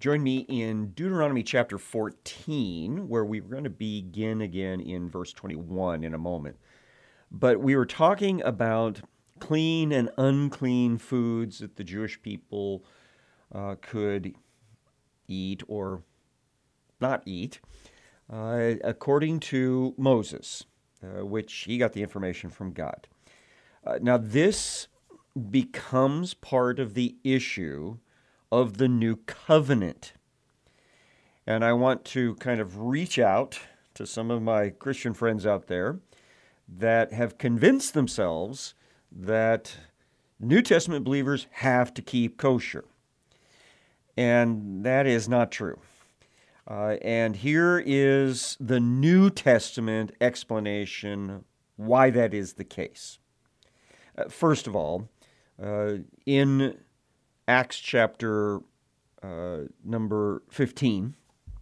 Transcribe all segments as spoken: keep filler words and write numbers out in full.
Join me in Deuteronomy chapter fourteen, where we're going to begin again in verse twenty-one in a moment. But we were talking about clean and unclean foods that the Jewish people uh, could eat or not eat, uh, according to Moses, uh, which he got the information from God. Uh, now, this becomes part of the issue of the new covenant. And I want to kind of reach out to some of my Christian friends out there that have convinced themselves that New Testament believers have to keep kosher. And that is not true. Uh, and here is the New Testament explanation why that is the case. Uh, first of all, uh, in Acts chapter uh, number fifteen,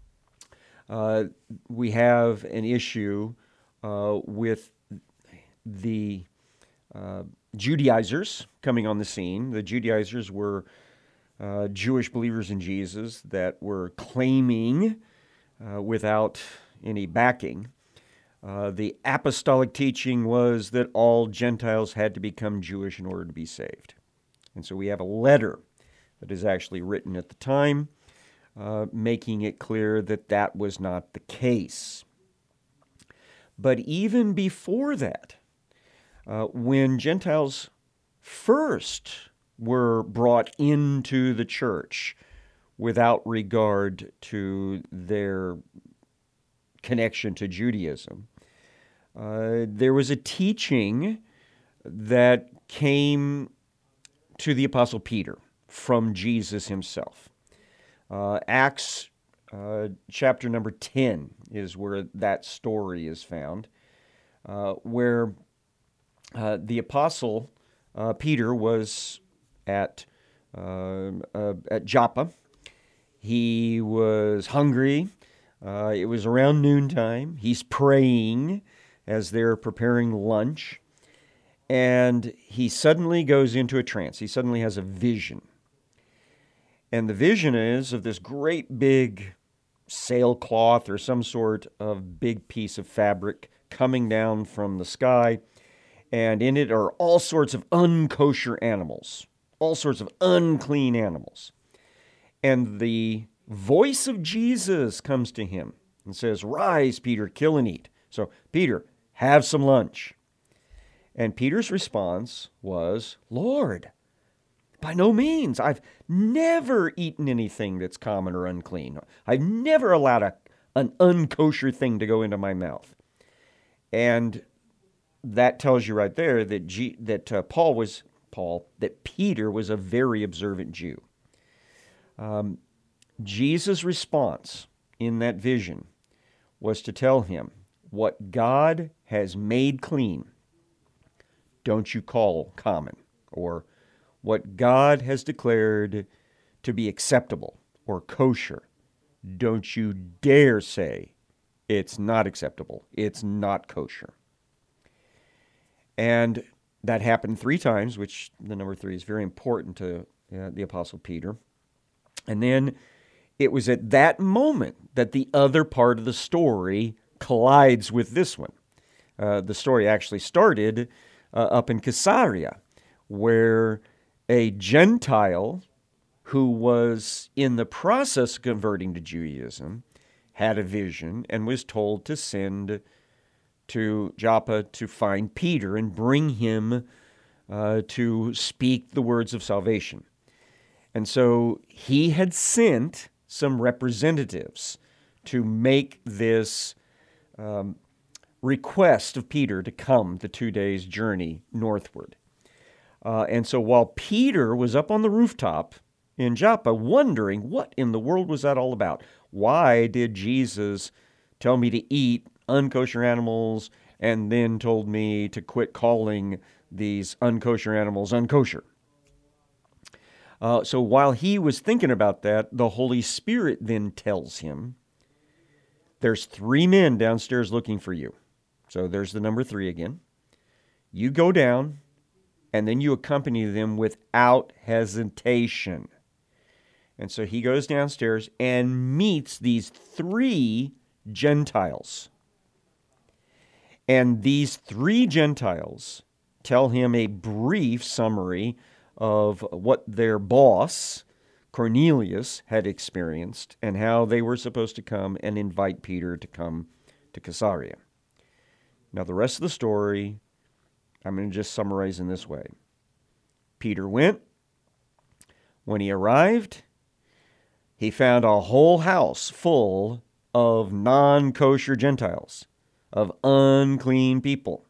uh, we have an issue uh, with the uh, Judaizers coming on the scene. The Judaizers were uh, Jewish believers in Jesus that were claiming, uh, without any backing, uh, the apostolic teaching was that all Gentiles had to become Jewish in order to be saved. And so we have a letter that is actually written at the time, uh, making it clear that that was not the case. But even before that, uh, when Gentiles first were brought into the church without regard to their connection to Judaism, uh, there was a teaching that came to the Apostle Peter from Jesus himself. Uh, Acts uh, chapter number ten is where that story is found, uh, where uh, the Apostle uh, Peter was at, uh, uh, at Joppa. He was hungry. Uh, it was around noontime. He's praying as they're preparing lunch. And he suddenly goes into a trance. He suddenly has a vision. And the vision is of this great big sailcloth or some sort of big piece of fabric coming down from the sky. And in it are all sorts of unkosher animals, all sorts of unclean animals. And the voice of Jesus comes to him and says, "Rise, Peter, kill and eat." So, Peter, have some lunch. And Peter's response was, "Lord, by no means. I've never eaten anything that's common or unclean. I've never allowed a, an unkosher thing to go into my mouth." And that tells you right there that G, that uh, Paul was Paul that Peter was a very observant Jew. Um, Jesus' response in that vision was to tell him, what God has made clean, don't you call common, or what God has declared to be acceptable or kosher, don't you dare say it's not acceptable, it's not kosher. And that happened three times, which the number three is very important to uh, the Apostle Peter. And then it was at that moment that the other part of the story collides with this one. Uh, the story actually started uh, up in Caesarea, where a Gentile who was in the process of converting to Judaism had a vision and was told to send to Joppa to find Peter and bring him uh, to speak the words of salvation. And so he had sent some representatives to make this um, request of Peter to come the two days' journey northward. Uh, and so while Peter was up on the rooftop in Joppa wondering what in the world was that all about, why did Jesus tell me to eat unkosher animals and then told me to quit calling these unkosher animals unkosher? Uh, so while he was thinking about that, the Holy Spirit then tells him, there's three men downstairs looking for you. So there's the number three again. You go down, and then you accompany them without hesitation. And so he goes downstairs and meets these three Gentiles. And these three Gentiles tell him a brief summary of what their boss, Cornelius, had experienced and how they were supposed to come and invite Peter to come to Caesarea. Now, the rest of the story, I'm going to just summarize in this way. Peter went. When he arrived, he found a whole house full of non-kosher Gentiles, of unclean people.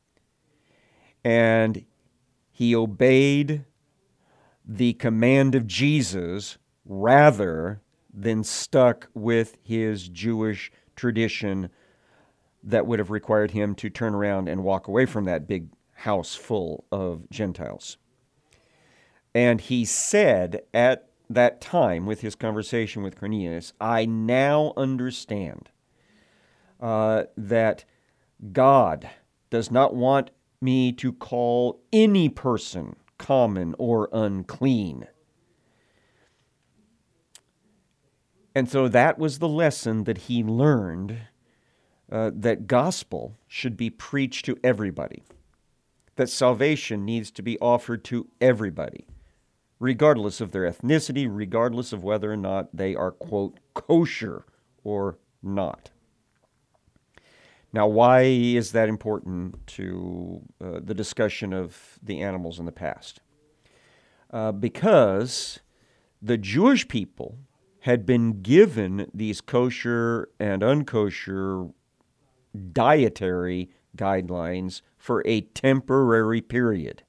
And he obeyed the command of Jesus rather than stuck with his Jewish tradition that would have required him to turn around and walk away from that big house full of Gentiles. And he said at that time, with his conversation with Cornelius, I now understand uh, that God does not want me to call any person common or unclean. And so that was the lesson that he learned, uh, that gospel should be preached to everybody, that salvation needs to be offered to everybody, regardless of their ethnicity, regardless of whether or not they are, quote, kosher or not. Now, why is that important to uh, the discussion of the animals in the past? Uh, because the Jewish people had been given these kosher and unkosher dietary guidelines for a temporary period.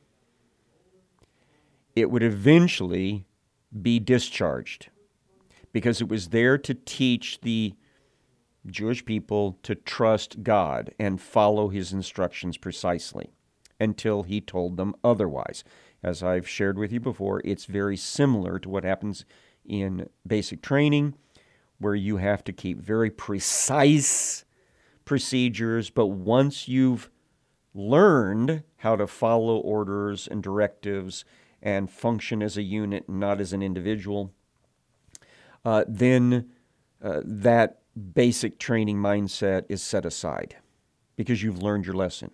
It would eventually be discharged because it was there to teach the Jewish people to trust God and follow his instructions precisely until he told them otherwise. As I've shared with you before, it's very similar to what happens in basic training, where you have to keep very precise procedures, but once you've learned how to follow orders and directives and function as a unit, not as an individual, uh, then uh, that basic training mindset is set aside because you've learned your lesson.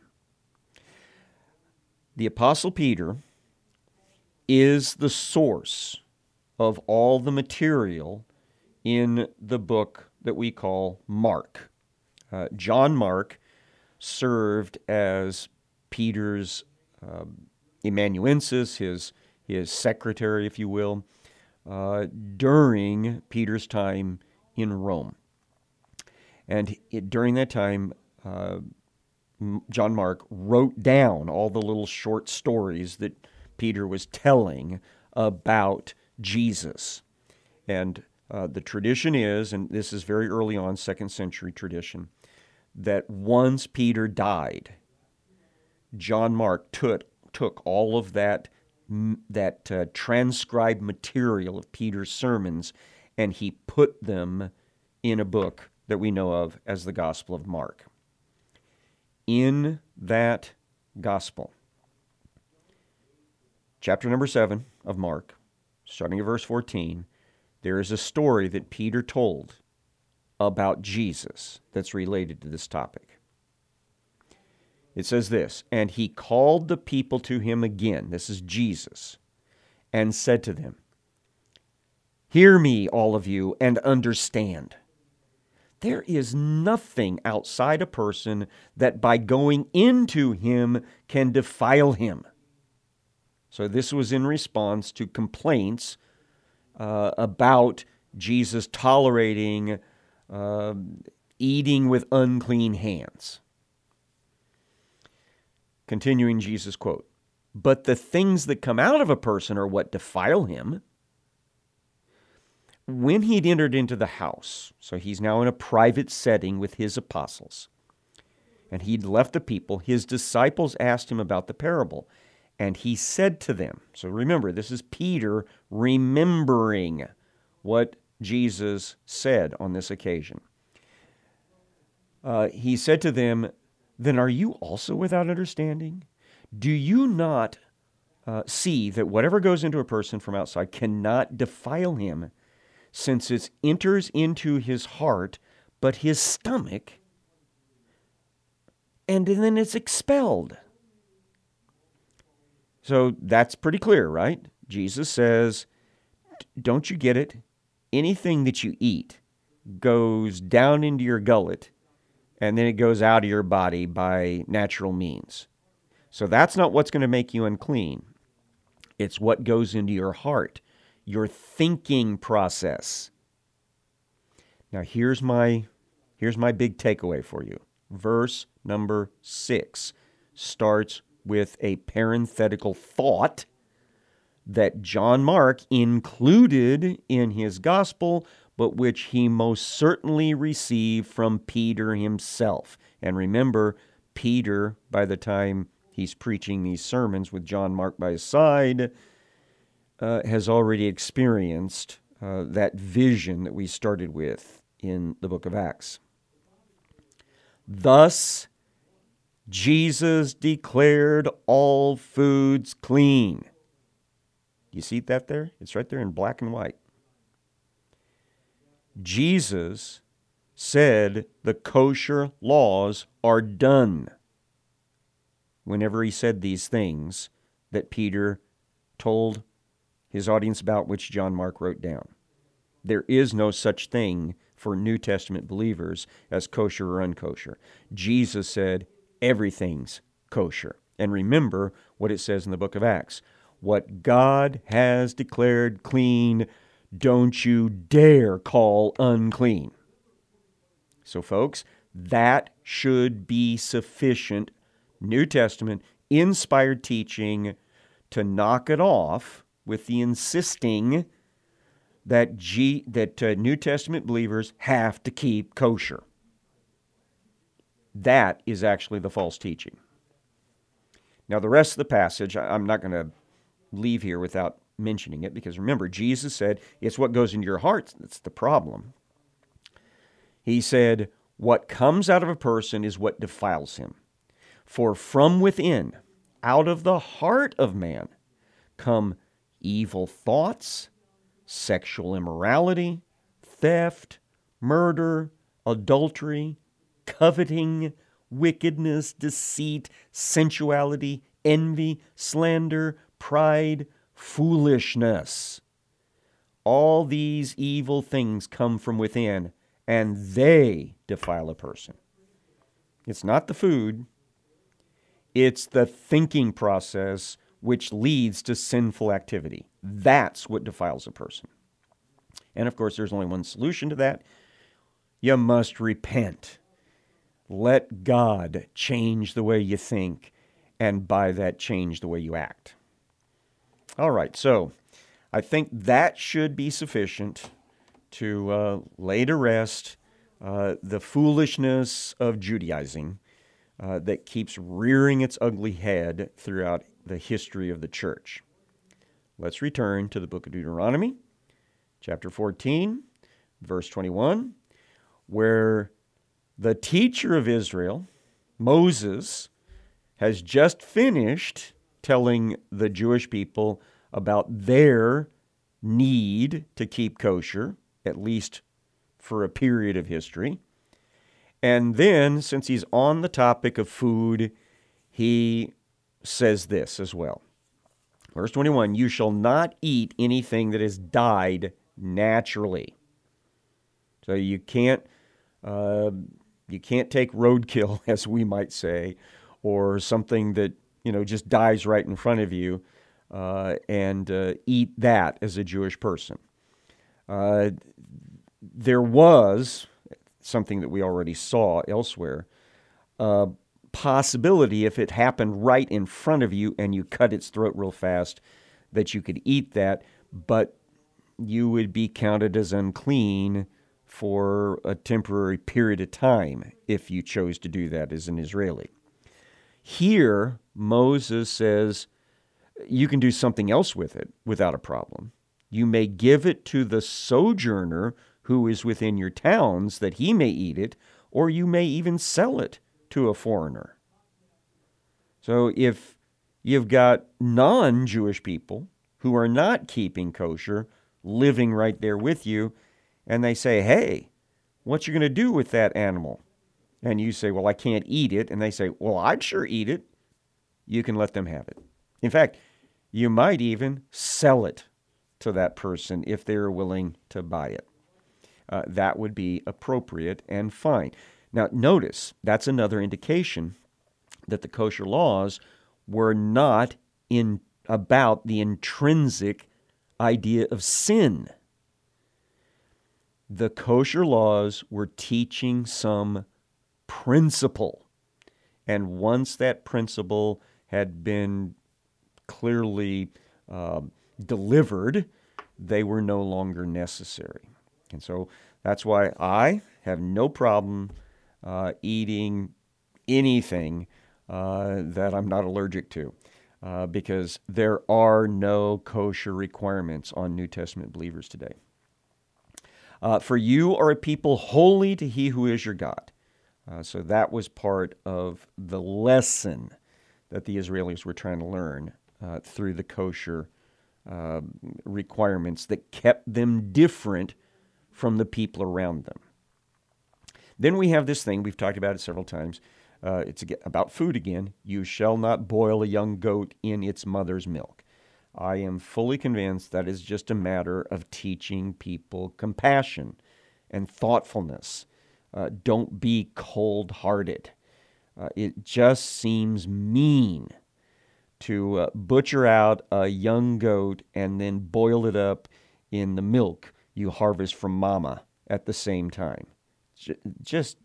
The Apostle Peter is the source of all the material in the book that we call Mark. Uh, John Mark served as Peter's uh, amanuensis, his, his secretary, if you will, uh, during Peter's time in Rome. And it, during that time, uh, John Mark wrote down all the little short stories that Peter was telling about Jesus. And uh, the tradition is, and this is very early on, second century tradition, that once Peter died, John Mark took, took all of that, that uh, transcribed material of Peter's sermons and he put them in a book that we know of as the Gospel of Mark. In that Gospel, chapter number seven of Mark, starting at verse fourteen, there is a story that Peter told about Jesus that's related to this topic. It says this, and he called the people to him again, this is Jesus, and said to them, hear me, all of you, and understand. There is nothing outside a person that by going into him can defile him. So this was in response to complaints uh, about Jesus tolerating uh, eating with unclean hands. Continuing Jesus' quote, but the things that come out of a person are what defile him. When he'd entered into the house, so he's now in a private setting with his apostles, and he'd left the people, his disciples asked him about the parable. And he said to them, so remember, this is Peter remembering what Jesus said on this occasion. Uh, he said to them, then are you also without understanding? Do you not uh, see that whatever goes into a person from outside cannot defile him, since it enters into his heart, but his stomach, and then it's expelled. So that's pretty clear, right? Jesus says, don't you get it? Anything that you eat goes down into your gullet, and then it goes out of your body by natural means. So that's not what's going to make you unclean. It's what goes into your heart, your thinking process. Now here's my, here's my big takeaway for you. Verse number six starts with a parenthetical thought that John Mark included in his gospel, but which he most certainly received from Peter himself. And remember, Peter, by the time he's preaching these sermons with John Mark by his side, uh, has already experienced uh, that vision that we started with in the book of Acts. Thus, Jesus declared all foods clean. You see that there? It's right there in black and white. Jesus said the kosher laws are done whenever he said these things that Peter told his audience about, which John Mark wrote down. There is no such thing for New Testament believers as kosher or unkosher. Jesus said everything's kosher. And remember what it says in the book of Acts. What God has declared clean, don't you dare call unclean. So folks, that should be sufficient New Testament inspired teaching to knock it off with the insisting that G, that uh, New Testament believers have to keep kosher. That is actually the false teaching. Now the rest of the passage, I'm not going to leave here without mentioning it, because remember, Jesus said, it's what goes into your heart that's the problem. He said, what comes out of a person is what defiles him. For from within, out of the heart of man, come evil thoughts, sexual immorality, theft, murder, adultery, coveting, wickedness, deceit, sensuality, envy, slander, pride, foolishness. All these evil things come from within, and they defile a person. It's not the food. It's the thinking process which leads to sinful activity. That's what defiles a person. And of course, there's only one solution to that. You must repent. Let God change the way you think, and by that change the way you act. All right, so I think that should be sufficient to uh, lay to rest uh, the foolishness of Judaizing uh, that keeps rearing its ugly head throughout the history of the church. Let's return to the book of Deuteronomy, chapter fourteen, verse twenty-one, where the teacher of Israel, Moses, has just finished telling the Jewish people about their need to keep kosher, at least for a period of history. And then, since he's on the topic of food, he says this as well. Verse twenty-one, you shall not eat anything that is dyed naturally. So you can't, uh, you can't take roadkill, as we might say, or something that, you know, just dies right in front of you, uh, and uh, eat that as a Jewish person. Uh, there was something that we already saw elsewhere, a possibility if it happened right in front of you and you cut its throat real fast, that you could eat that, but you would be counted as unclean for a temporary period of time if you chose to do that as an Israeli. Here, Moses says you can do something else with it without a problem. You may give it to the sojourner who is within your towns that he may eat it, or you may even sell it to a foreigner. So if you've got non-Jewish people who are not keeping kosher living right there with you, and they say, hey, what you going to do with that animal? And you say, well, I can't eat it. And they say, well, I'd sure eat it. You can let them have it. In fact, you might even sell it to that person if they're willing to buy it. Uh, that would be appropriate and fine. Now, notice, that's another indication that the kosher laws were not in about the intrinsic idea of sin. The kosher laws were teaching some principle. And once that principle had been clearly uh, delivered, they were no longer necessary. And so that's why I have no problem uh, eating anything uh, that I'm not allergic to, uh, because there are no kosher requirements on New Testament believers today. Uh, For you are a people holy to he who is your God. Uh, so that was part of the lesson that the Israelis were trying to learn uh, through the kosher uh, requirements that kept them different from the people around them. Then we have this thing, we've talked about it several times. Uh, it's about food again. You shall not boil a young goat in its mother's milk. I am fully convinced that is just a matter of teaching people compassion and thoughtfulness. Uh, don't be cold-hearted. Uh, it just seems mean to uh, butcher out a young goat and then boil it up in the milk you harvest from mama at the same time. J- just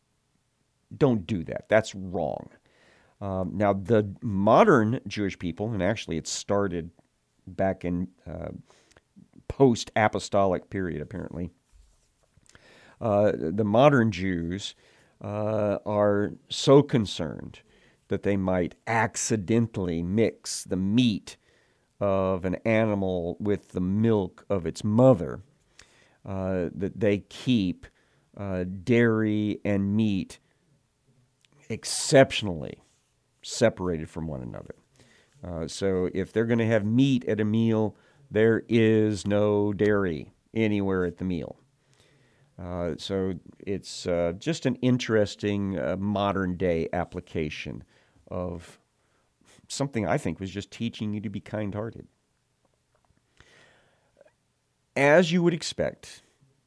don't do that. That's wrong. Um, now, the modern Jewish people, and actually it started back in uh, post-apostolic period, apparently, uh, the modern Jews uh, are so concerned that they might accidentally mix the meat of an animal with the milk of its mother, uh, that they keep uh, dairy and meat exceptionally separated from one another. Uh, so if they're going to have meat at a meal, there is no dairy anywhere at the meal. Uh, so it's uh, just an interesting uh, modern-day application of something I think was just teaching you to be kind-hearted. As you would expect,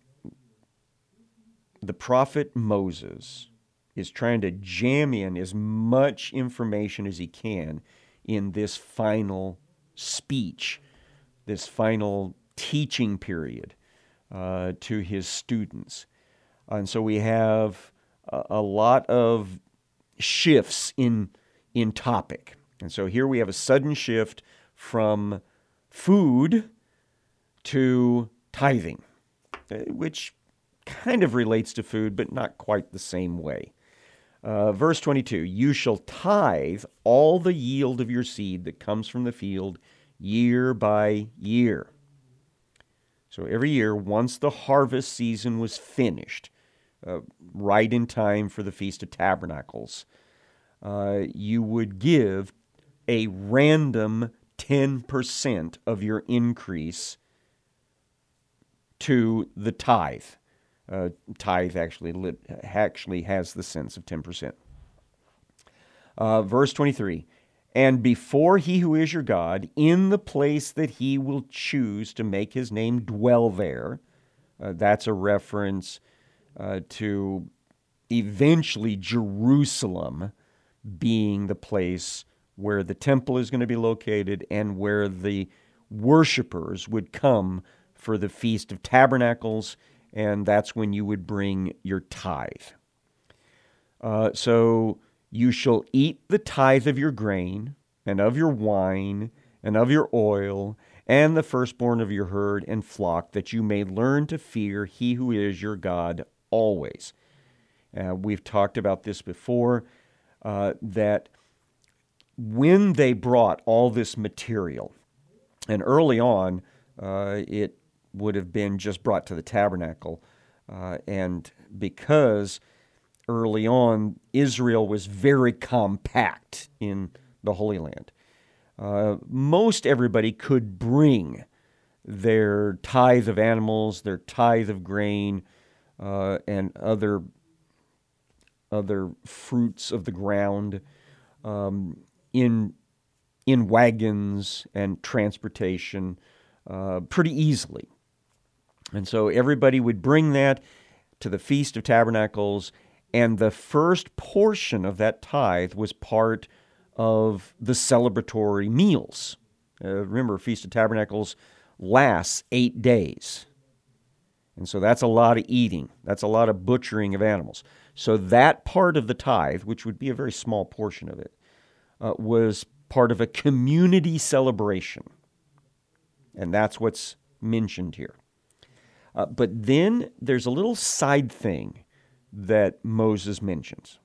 the prophet Moses is trying to jam in as much information as he can in this final speech, this final teaching period uh, to his students. And so we have a, a lot of shifts in, in topic. And so here we have a sudden shift from food to tithing, which kind of relates to food, but not quite the same way. Uh, verse twenty-two, you shall tithe all the yield of your seed that comes from the field year by year. So every year, once the harvest season was finished, uh, right in time for the Feast of Tabernacles, uh, you would give a random ten percent of your increase to the tithe. Uh, tithe actually lit, actually has the sense of ten percent. Uh, verse twenty-three, and before he who is your God, in the place that he will choose to make his name dwell there, uh, that's a reference uh, to eventually Jerusalem being the place where the temple is going to be located and where the worshipers would come for the Feast of Tabernacles, and that's when you would bring your tithe. Uh, so you shall eat the tithe of your grain, and of your wine, and of your oil, and the firstborn of your herd and flock, that you may learn to fear he who is your God always. Uh, we've talked about this before, uh, that when they brought all this material, and early on, uh, it would have been just brought to the tabernacle. Uh, and because early on, Israel was very compact in the Holy Land. uh, most everybody could bring their tithe of animals, their tithe of grain, uh, and other other fruits of the ground um, in in wagons and transportation uh, pretty easily. And so everybody would bring that to the Feast of Tabernacles, and the first portion of that tithe was part of the celebratory meals. Uh, remember, Feast of Tabernacles lasts eight days. And so that's a lot of eating. That's a lot of butchering of animals. So that part of the tithe, which would be a very small portion of it, uh, was part of a community celebration. And that's what's mentioned here. Uh, but then there's a little side thing that Moses mentions.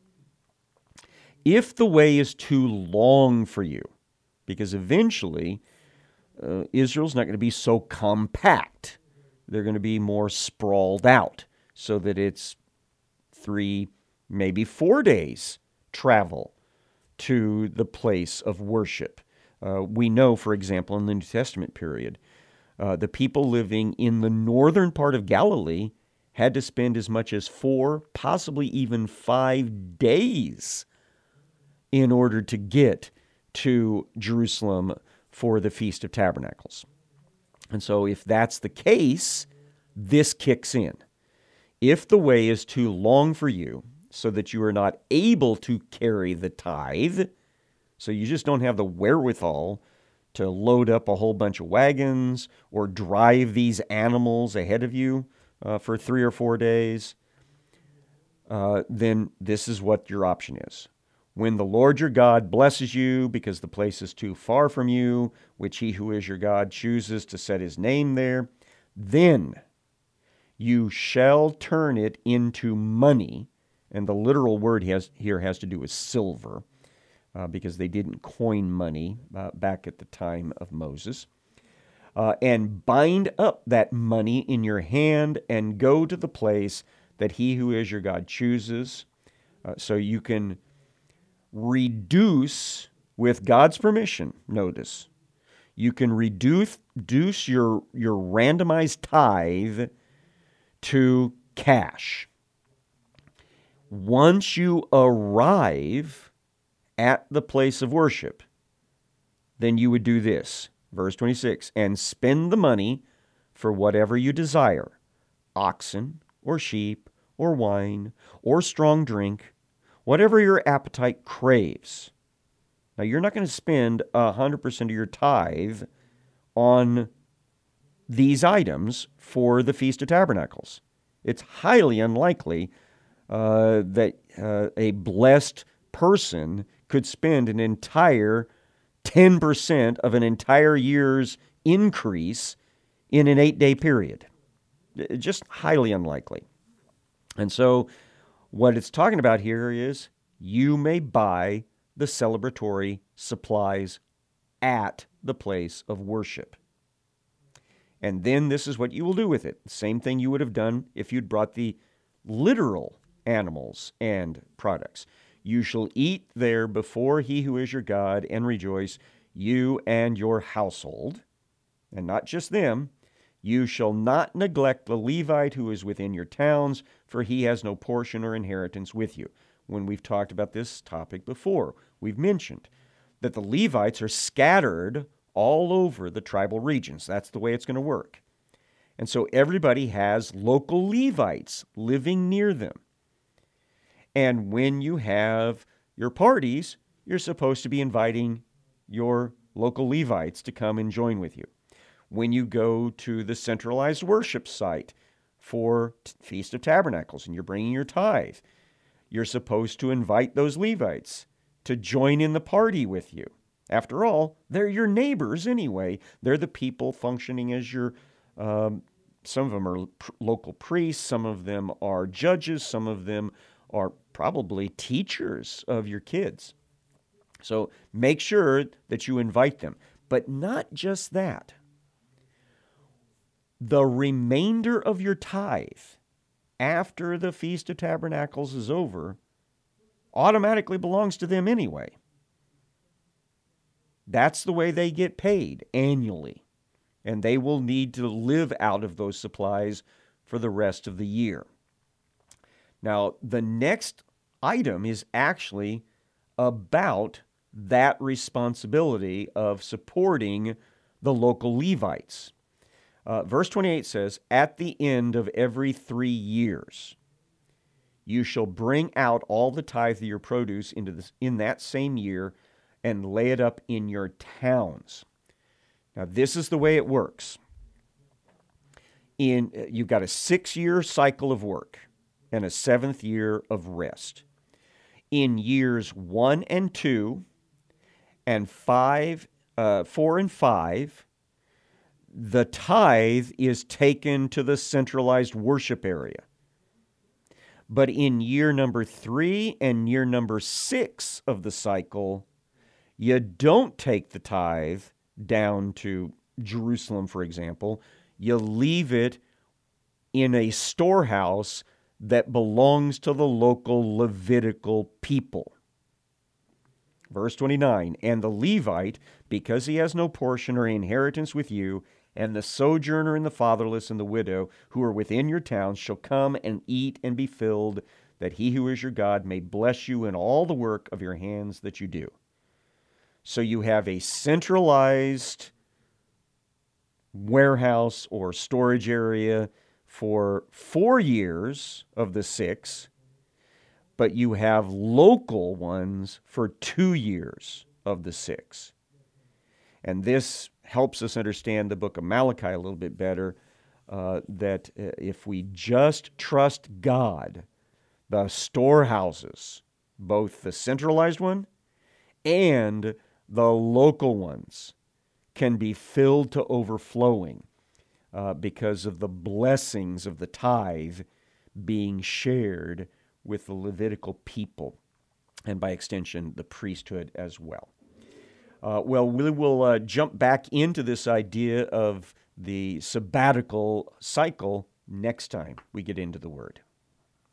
If the way is too long for you, because eventually uh, Israel's not going to be so compact. They're going to be more sprawled out so that it's three, maybe four days travel to the place of worship. Uh, we know, for example, in the New Testament period, uh, the people living in the northern part of Galilee had to spend as much as four, possibly even five days in order to get to Jerusalem for the Feast of Tabernacles. And so if that's the case, this kicks in. If the way is too long for you, so that you are not able to carry the tithe, so you just don't have the wherewithal to load up a whole bunch of wagons or drive these animals ahead of you uh, for three or four days, uh, then this is what your option is. When the Lord your God blesses you because the place is too far from you, which he who is your God chooses to set his name there, then you shall turn it into money. And the literal word has, here has to do with silver, uh, because they didn't coin money uh, back at the time of Moses. Uh, and bind up that money in your hand and go to the place that he who is your God chooses, uh, so you can reduce, with God's permission, notice, you can reduce, reduce your, your randomized tithe to cash. Once you arrive at the place of worship, then you would do this. Verse twenty-six, and spend the money for whatever you desire, oxen or sheep or wine or strong drink, whatever your appetite craves. Now, you're not going to spend one hundred percent of your tithe on these items for the Feast of Tabernacles. It's highly unlikely uh, that uh, a blessed person could spend an entire ten percent of an entire year's increase in an eight-day period. Just highly unlikely. And so what it's talking about here is you may buy the celebratory supplies at the place of worship. And then this is what you will do with it. Same thing you would have done if you'd brought the literal animals and products. You shall eat there before he who is your God and rejoice, you and your household. And not just them. You shall not neglect the Levite who is within your towns, for he has no portion or inheritance with you. When we've talked about this topic before, we've mentioned that the Levites are scattered all over the tribal regions. That's the way it's going to work. And so everybody has local Levites living near them. And when you have your parties, you're supposed to be inviting your local Levites to come and join with you. When you go to the centralized worship site for Feast of Tabernacles and you're bringing your tithe, you're supposed to invite those Levites to join in the party with you. After all, they're your neighbors anyway. They're the people functioning as your, um, some of them are pr- local priests, some of them are judges, some of them are probably teachers of your kids. So make sure that you invite them. But not just that. The remainder of your tithe after the Feast of Tabernacles is over automatically belongs to them anyway. That's the way they get paid annually. And they will need to live out of those supplies for the rest of the year. Now, the next item is actually about that responsibility of supporting the local Levites. Uh, verse twenty-eight says, "At the end of every three years, you shall bring out all the tithe of your produce into this, in that same year and lay it up in your towns." Now, this is the way it works. In, you've got a six-year cycle of work and a seventh year of rest. In years one and two and five, uh, four and five, the tithe is taken to the centralized worship area. But in year number three and year number six of the cycle, you don't take the tithe down to Jerusalem, for example. You leave it in a storehouse that belongs to the local Levitical people. Verse twenty-nine, "And the Levite, because he has no portion or inheritance with you, and the sojourner and the fatherless and the widow who are within your towns shall come and eat and be filled, that he who is your God may bless you in all the work of your hands that you do." So you have a centralized warehouse or storage area for four years of the six, but you have local ones for two years of the six. And this helps us understand the book of Malachi a little bit better, uh, that if we just trust God, the storehouses, both the centralized one and the local ones, can be filled to overflowing uh, because of the blessings of the tithe being shared with the Levitical people, and by extension, the priesthood as well. Uh, well, we will uh, jump back into this idea of the sabbatical cycle next time we get into the Word.